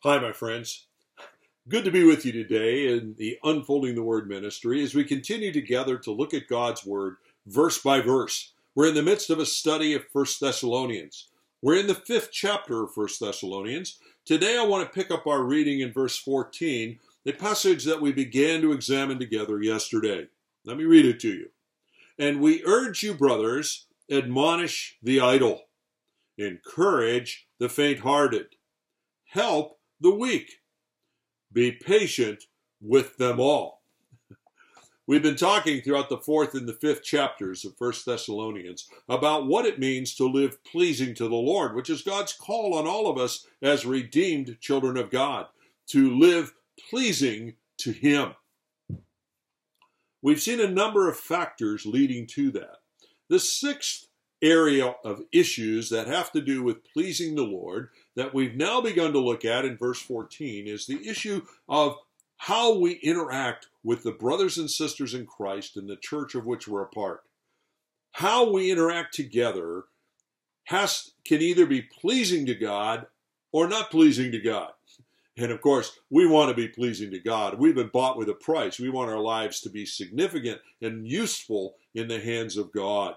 Hi, my friends. Good to be with you today in the Unfolding the Word ministry as we continue together to look at God's Word verse by verse. We're in the midst of a study of 1 Thessalonians. We're in the 5th chapter of 1 Thessalonians. Today I want to pick up our reading in verse 14, a passage that we began to examine together yesterday. Let me read it to you. And we urge you, brothers, admonish the idle, encourage the faint-hearted, help the weak. Be patient with them all. We've been talking throughout the 4th and the 5th chapters of 1 Thessalonians about what it means to live pleasing to the Lord, which is God's call on all of us as redeemed children of God, to live pleasing to Him. We've seen a number of factors leading to that. The 6th area of issues that have to do with pleasing the Lord that we've now begun to look at in verse 14 is the issue of how we interact with the brothers and sisters in Christ in the church of which we're a part. How we interact together can either be pleasing to God or not pleasing to God. And of course, we want to be pleasing to God. We've been bought with a price. We want our lives to be significant and useful in the hands of God.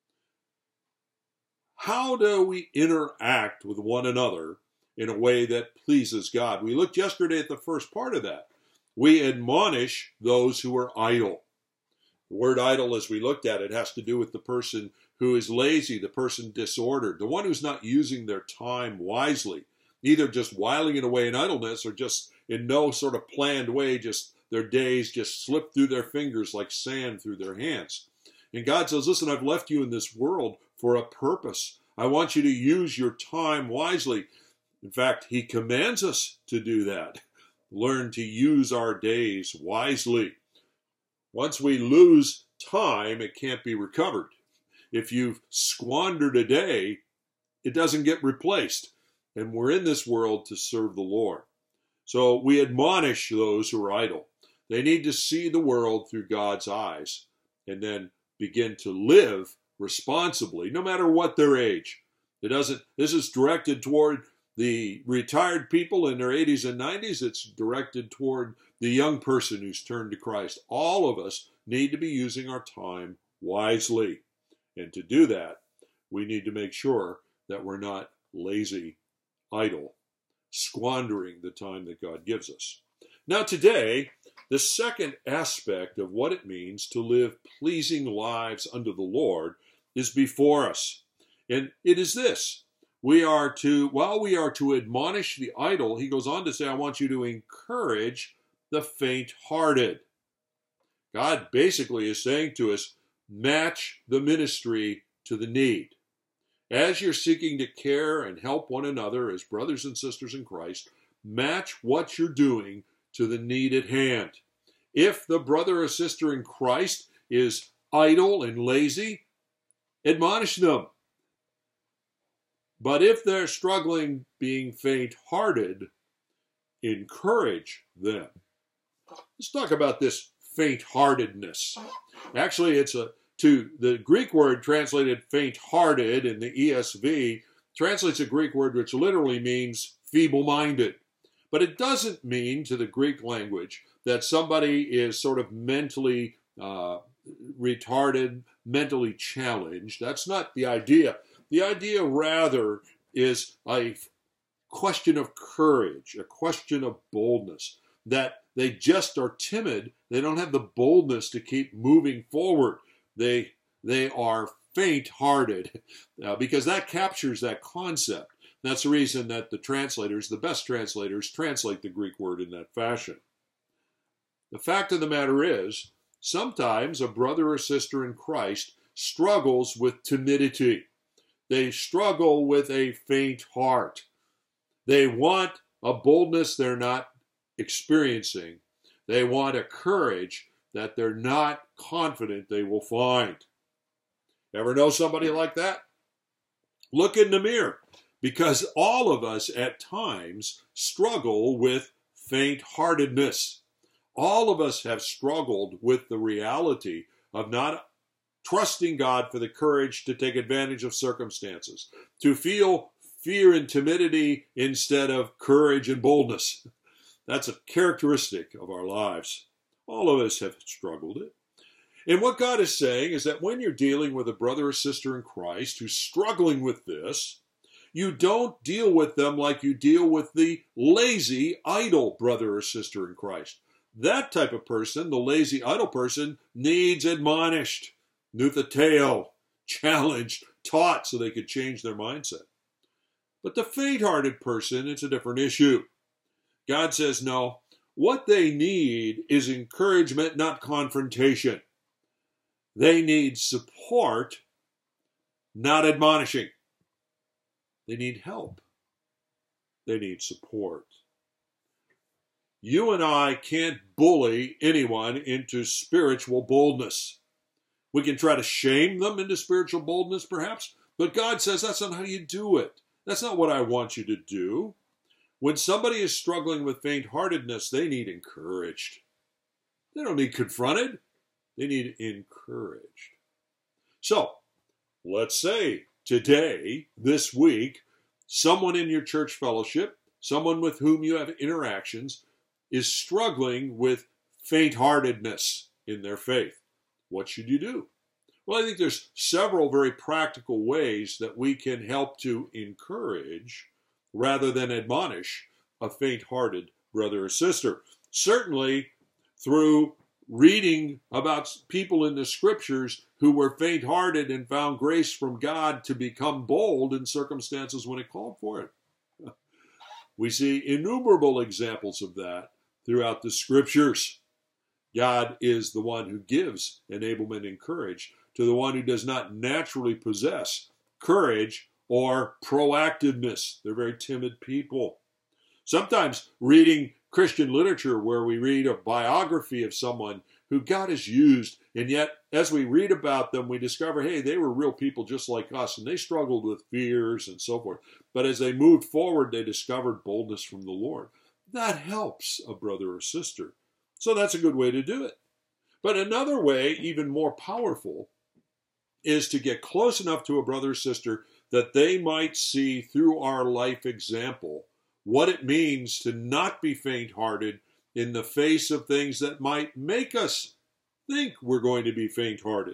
How do we interact with one another in a way that pleases God? We looked yesterday at the first part of that. We admonish those who are idle. The word idle, as we looked at it, has to do with the person who is lazy, the person disordered, the one who's not using their time wisely, either just whiling it away in idleness or just in no sort of planned way, just their days just slip through their fingers like sand through their hands. And God says, listen, I've left you in this world for a purpose. I want you to use your time wisely. In fact, He commands us to do that. Learn to use our days wisely. Once we lose time, it can't be recovered. If you've squandered a day, it doesn't get replaced. And we're in this world to serve the Lord. So we admonish those who are idle. They need to see the world through God's eyes and then begin to live responsibly, no matter what their age. This is directed toward the retired people in their 80s and 90s. It's directed toward the young person who's turned to Christ. All of us need to be using our time wisely. And to do that, we need to make sure that we're not lazy, idle, squandering the time that God gives us. Now today, the second aspect of what it means to live pleasing lives unto the Lord is before us. And it is this. While we are to admonish the idle, he goes on to say, I want you to encourage the faint-hearted. God basically is saying to us, match the ministry to the need. As you're seeking to care and help one another as brothers and sisters in Christ, match what you're doing to the need at hand. If the brother or sister in Christ is idle and lazy, admonish them. But if they're struggling being faint-hearted, encourage them. Let's talk about this faint-heartedness. Actually, the Greek word translated faint-hearted in the ESV translates a Greek word which literally means feeble-minded. But it doesn't mean to the Greek language that somebody is sort of mentally retarded, mentally challenged. That's not the idea. The idea rather is a question of courage, a question of boldness, that they just are timid. They don't have the boldness to keep moving forward. They are faint-hearted because that captures that concept. That's the reason that the best translators, translate the Greek word in that fashion. The fact of the matter is, sometimes a brother or sister in Christ struggles with timidity. They struggle with a faint heart. They want a boldness they're not experiencing. They want a courage that they're not confident they will find. Ever know somebody like that? Look in the mirror, because all of us at times struggle with faint-heartedness. All of us have struggled with the reality of not trusting God for the courage to take advantage of circumstances, to feel fear and timidity instead of courage and boldness. That's a characteristic of our lives. All of us have struggled it. And what God is saying is that when you're dealing with a brother or sister in Christ who's struggling with this, you don't deal with them like you deal with the lazy, idle brother or sister in Christ. That type of person, the lazy, idle person, needs admonished, nuthateo, challenged, taught so they could change their mindset. But the faint-hearted person, it's a different issue. God says, no, what they need is encouragement, not confrontation. They need support, not admonishing. They need help. They need support. You and I can't bully anyone into spiritual boldness. We can try to shame them into spiritual boldness, perhaps, but God says that's not how you do it. That's not what I want you to do. When somebody is struggling with faint-heartedness, they need encouraged. They don't need confronted. They need encouraged. So, let's say today, this week, someone in your church fellowship, someone with whom you have interactions, is struggling with faint-heartedness in their faith. What should you do? Well, I think there's several very practical ways that we can help to encourage rather than admonish a faint-hearted brother or sister. Certainly through reading about people in the scriptures who were faint-hearted and found grace from God to become bold in circumstances when it called for it. We see innumerable examples of that throughout the scriptures. God is the one who gives enablement and courage to the one who does not naturally possess courage or proactiveness. They're very timid people. Sometimes reading Christian literature where we read a biography of someone who God has used, and yet as we read about them, we discover, hey, they were real people just like us, and they struggled with fears and so forth. But as they moved forward, they discovered boldness from the Lord. That helps a brother or sister. So that's a good way to do it. But another way, even more powerful, is to get close enough to a brother or sister that they might see through our life example what it means to not be faint-hearted in the face of things that might make us think we're going to be faint-hearted.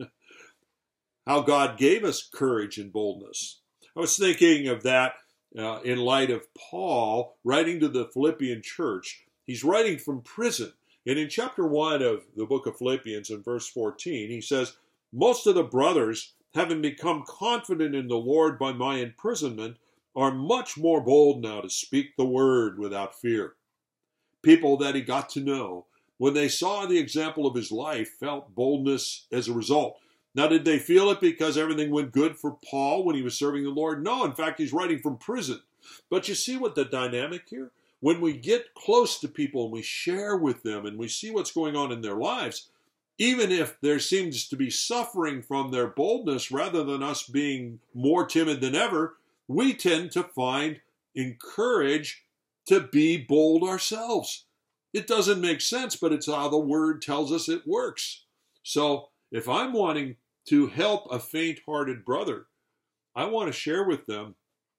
How God gave us courage and boldness. I was thinking of that in light of Paul writing to the Philippian church. He's writing from prison. And in chapter 1 of the book of Philippians, in verse 14, he says, most of the brothers, having become confident in the Lord by my imprisonment, are much more bold now to speak the word without fear. People that he got to know, when they saw the example of his life, felt boldness as a result. Now, did they feel it because everything went good for Paul when he was serving the Lord? No, in fact, he's writing from prison. But you see what the dynamic here? When we get close to people and we share with them and we see what's going on in their lives, even if there seems to be suffering from their boldness rather than us being more timid than ever, we tend to find encouraged to be bold ourselves. It doesn't make sense, but it's how the word tells us it works. So if I'm wanting to help a faint-hearted brother, I want to share with them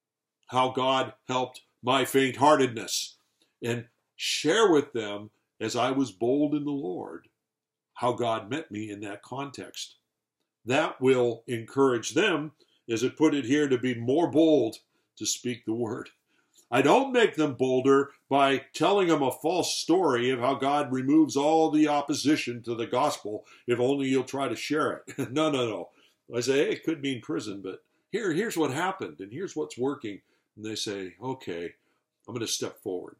how God helped my faint-heartedness and share with them, as I was bold in the Lord, how God met me in that context. That will encourage them, as it put it here, to be more bold to speak the word. I don't make them bolder by telling them a false story of how God removes all the opposition to the gospel if only you'll try to share it. No. I say, hey, it could mean prison, but here's what happened, and here's what's working. And they say, okay, I'm going to step forward.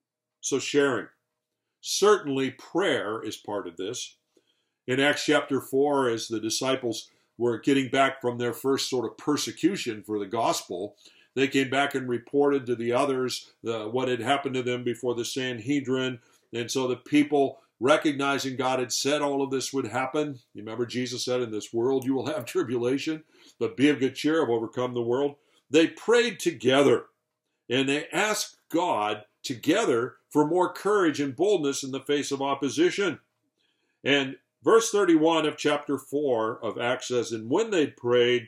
So sharing. Certainly prayer is part of this. In Acts chapter 4, as the disciples were getting back from their first sort of persecution for the gospel, they came back and reported to the others what had happened to them before the Sanhedrin. And so the people, recognizing God had said all of this would happen, you remember Jesus said, in this world you will have tribulation, but be of good cheer, I've overcome the world. They prayed together, and they asked God together for more courage and boldness in the face of opposition. And verse 31 of chapter 4 of Acts says, and when they prayed,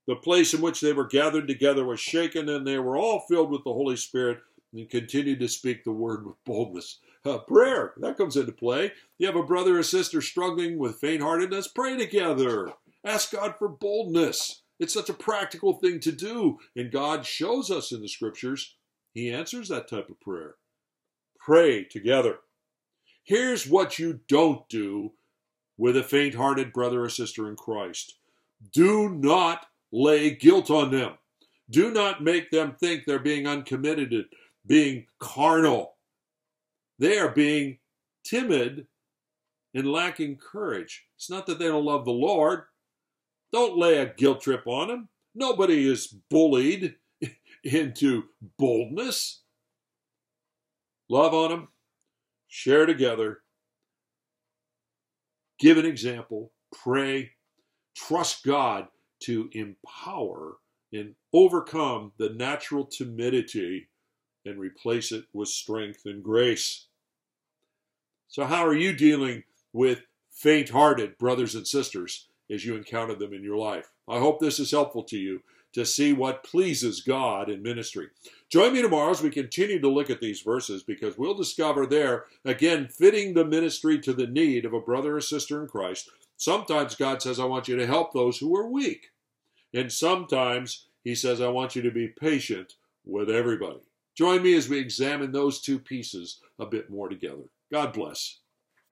The place in which they were gathered together was shaken, and they were all filled with the Holy Spirit and continued to speak the word with boldness. Prayer, that comes into play. You have a brother or sister struggling with faint-heartedness, pray together. Ask God for boldness. It's such a practical thing to do, and God shows us in the Scriptures He answers that type of prayer. Pray together. Here's what you don't do with a faint-hearted brother or sister in Christ. Do not lay guilt on them. Do not make them think they're being uncommitted, being carnal. They are being timid and lacking courage. It's not that they don't love the Lord. Don't lay a guilt trip on them. Nobody is bullied into boldness. Love on them. Share together. Give an example. Pray. Trust God to empower and overcome the natural timidity and replace it with strength and grace. So how are you dealing with faint-hearted brothers and sisters as you encounter them in your life? I hope this is helpful to you to see what pleases God in ministry. Join me tomorrow as we continue to look at these verses, because we'll discover there, again, fitting the ministry to the need of a brother or sister in Christ. Sometimes God says, I want you to help those who are weak. And sometimes He says, I want you to be patient with everybody. Join me as we examine those two pieces a bit more together. God bless.